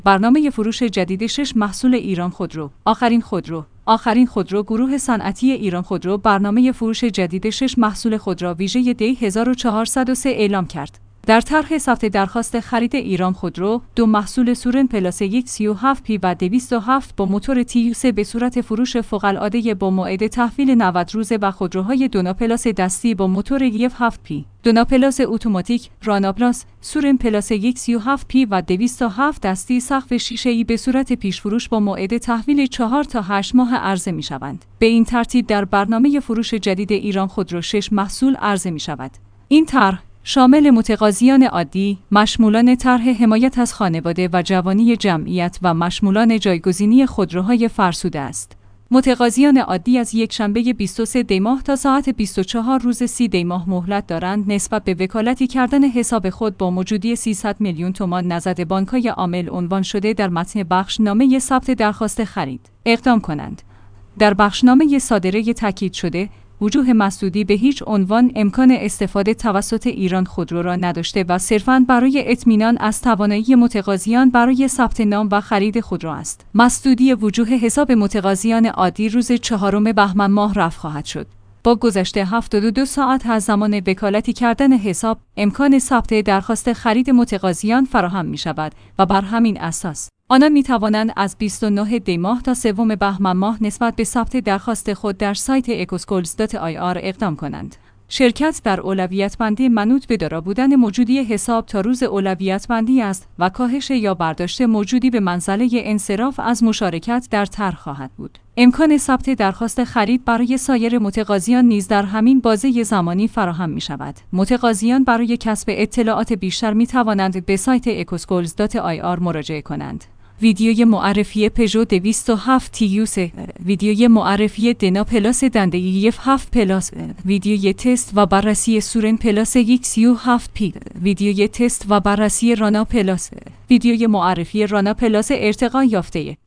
برنامه فروش جدید 6 محصول ایران خودرو. آخرین خودرو گروه صنعتی ایران خودرو برنامه فروش جدید 6 محصول خودرو ویژه دی 1403 اعلام کرد. در طرح ثبت درخواست خرید ایران خودرو، 2 محصول سورن پلاس 137 پی و 207 با موتور TU3 به صورت فروش فوق‌العاده با موعد تحویل 90 روزه و خودروهای دونا پلاس دستی با موتور 7 پی، دونا پلاس اتوماتیک، رانا پلاس، سورن پلاس 137 پی و 207 دستی سقف شیشه‌ای به صورت پیش فروش با موعد تحویل 4 تا 8 ماه عرضه می‌شوند. به این ترتیب در برنامه فروش جدید ایران خودرو 6 محصول عرضه می‌شود. این طرح شامل متقاضیان عادی، مشمولان طرح حمایت از خانواده و جوانی جمعیت و مشمولان جایگزینی خودروهای فرسوده است. متقاضیان عادی از یکشنبه 23 دی ماه تا ساعت 24 روز 30 دی ماه مهلت دارند نسبت به وکالتی کردن حساب خود با موجودی 300 میلیون تومان نزد بانک‌های عامل عنوان شده در متن بخشنامه ثبت درخواست خرید اقدام کنند. در بخشنامه صادره تاکید شده وجوه مسدودی به هیچ عنوان امکان استفاده توسط ایران خودرو را نداشته و صرفاً برای اطمینان از توانایی متقاضیان برای ثبت نام و خرید خودرو است. مسدودی وجوه حساب متقاضیان عادی روز 4 بهمن ماه رفع خواهد شد. با گذشت 72 ساعت از زمان وکالتی کردن حساب، امکان ثبت درخواست خرید متقاضیان فراهم می شود و بر همین اساس آنان می توانند از 29 دی ماه تا 3 بهمن ماه نسبت به ثبت درخواست خود در سایت ecoschools.ir اقدام کنند. شرکت در اولویت بندی منوط به دارا بودن موجودی حساب تا روز اولویت بندی است و کاهش یا برداشت موجودی به منزله انصراف از مشارکت در طرح خواهد بود. امکان ثبت درخواست خرید برای سایر متقاضیان نیز در همین بازه زمانی فراهم می شود. متقاضیان برای کسب اطلاعات بیشتر می توانند به سایت ecoschools.ir مراجعه کنند. ویدیوی معرفی پژو 207 TU3، ویدیوی معرفی دنا پلاس دنده‌ای 7 پلاس، ویدیوی تست و بررسی سورن پلاس 137 پی، ویدیوی تست و بررسی رانا پلاس، ویدیوی معرفی رانا پلاس ارتقا یافته.